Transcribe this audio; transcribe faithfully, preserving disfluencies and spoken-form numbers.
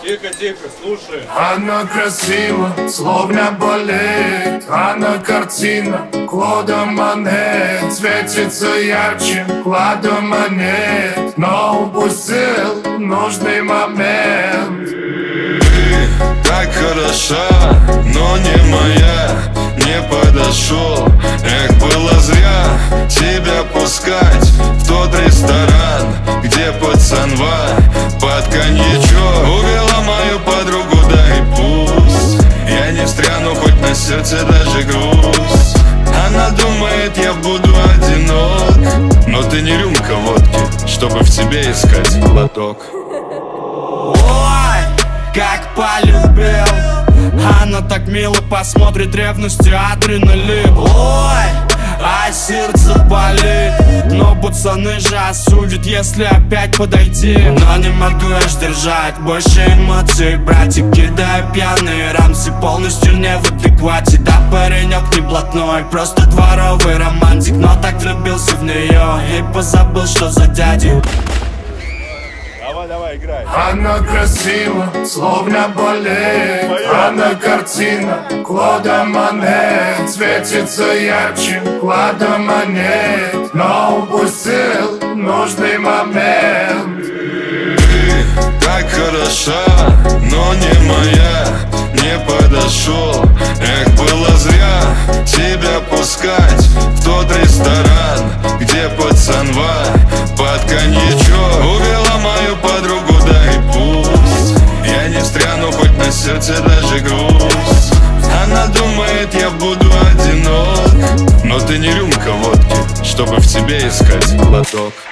Тихо, тихо, слушай. Она красива, словно балет. Она картина, Клода Моне. Светится ярче, Клода монет. Но упустил нужный момент. Ты так хороша, но не моя. Не подошел, эх, было зря тебя пускать в тот ресторан, где пацанва под коньячок увела мою подругу, да и пусть я не встряну, хоть на сердце даже грусть. Она думает, я буду одинок, но ты не рюмка водки, чтобы в тебе искать глоток. Ой, как полюбил. Она так мило посмотрит, ревностью адреналин. Ой, а сердце болит. Но пацаны же осудят, если опять подойти. Но не могу я сдержать больше эмоций. Братик, кидаю пьяные рамсы, полностью не в адеквате. Да, паренек не блатной, просто дворовый романтик. Но так влюбился в нее и позабыл, что за дядю. Давай, давай, играй. Она красива, словно балет. Она картина, Клода Моне. Светится ярче, Клода монет. Но упустил нужный момент. Ты так хороша, но не моя. Не подошел, эх, было зря тебя пускать в тот ресторан, где пацанва под коньячок увела мою подругу, да и пусть я не встряну, хоть на сердце даже грусть. Она думает, я буду одинок, но ты не рюмка водки, чтобы в тебе искать глоток.